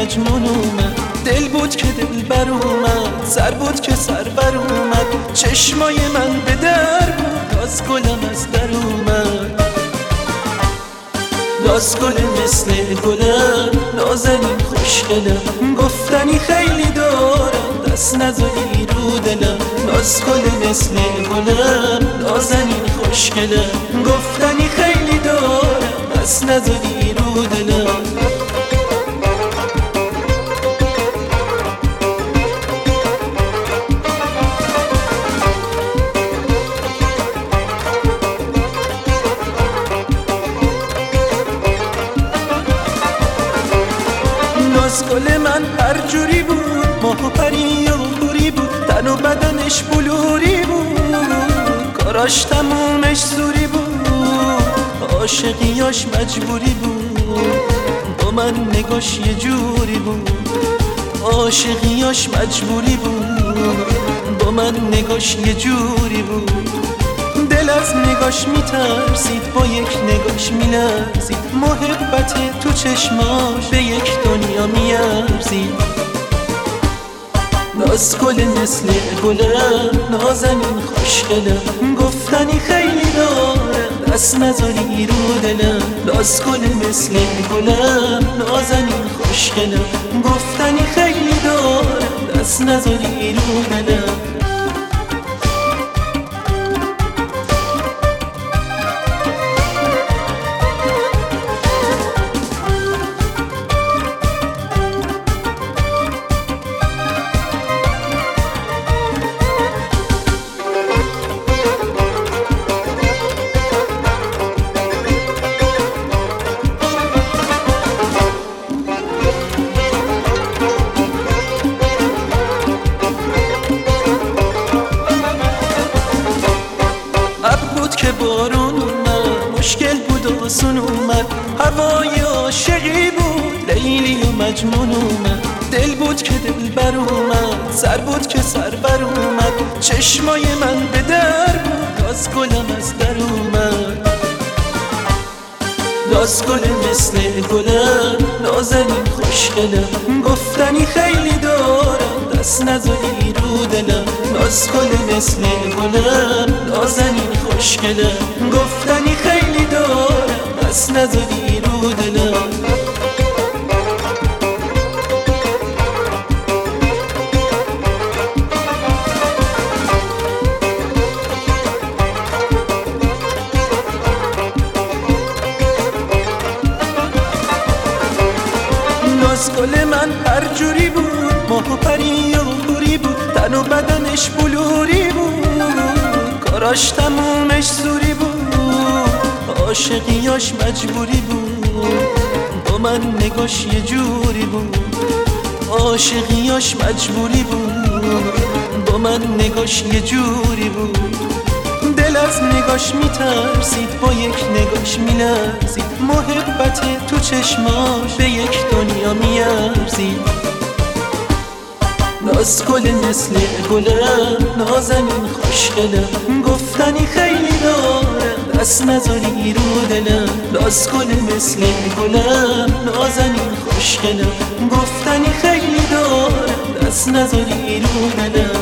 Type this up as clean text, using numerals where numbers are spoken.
مجنون اومد، دل بود که دل بر اومد، سر بود که سر بر اومد، چشمای من به در بود، از گلم از در اومد. لاس گل مثل گلم، نازنین خوشگلم، گفتنی خیلی دارم، دست نذاری رو دلم. لاس گل مثل گلم، نازنین خوشگلم، گفتنی خیلی دارم، دست نذاری رو دلم. لاس گل من هر جوری بود، ماه و پری و بوری بود، تن و بدنش بلوری بود، کاراش تمومش سوری بود، عاشقیاش مجبوری بود، با من نگاش یه جوری بود، عاشقیاش مجبوری بود، با من نگاش یه جوری بود. دل از نگاش میترسید، با یک نگاش میلرزید، محبت تو چشماش به یک دنیا میارزید. لاس گل مثل گلم، نازنین خوشگلم، گفتنی خیلی دارم، دست نذاری رو دلم. لاس گل مثل گلم، نازنین خوشگلم، گفتنی خیلی دارم، دست نذاری رو دلم. که بارون اومد، مشکل بود آسون اومد، هوای عاشقی بود، لیلی و مجنون اومد، دل بود که دل بر اومد، سر بود که سر بر اومد، چشمای من به در بود، از گلم از در اومد. لاس گل مثل گلم، نازنین خوشگلم، گفتنی خیلی دارم، دست نذاری رو دلم. لاس گل مثل گلم، نازنین خوشگلم، گفتنی خیلی دارم، دست نذاری رو دلم. لاس گل من هر جوری بود، ماه و پری و بوری بود، تن و بدنش بلوری بود، کاراش تمومش سوری بود، عاشقیاش مجبوری بود، با من نگاش یه جوری بود، عاشقیاش مجبوری بود، با من نگاش یه جوری بود. دل از نگاش میترسید، با یک نگاش میلرزید، محبت تو چشماش به یک دنیا میارزید. لاس گل مثل گلم، نازنین خوشگلم، گفتنی خیلی دارم، دست نذاری رو دلم. لاس گل مثل گلم، نازنین خوشگلم، گفتنی خیلی دارم، دست نذاری رو دلم.